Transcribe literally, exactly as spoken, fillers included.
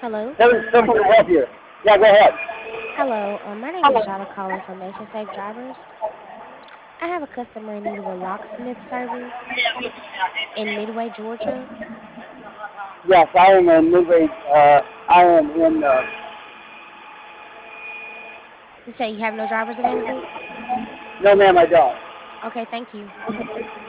Hello. Seven, seven to help you. Yeah, go ahead. Hello. Um, my name is Jada calling from Nation Safe Drivers. I have a customer in need of a locksmith service in Midway, Georgia. Yes, I am in Midway. Uh, I am in. Uh, You say you have no drivers available? no, ma'am, I don't. Okay, thank you.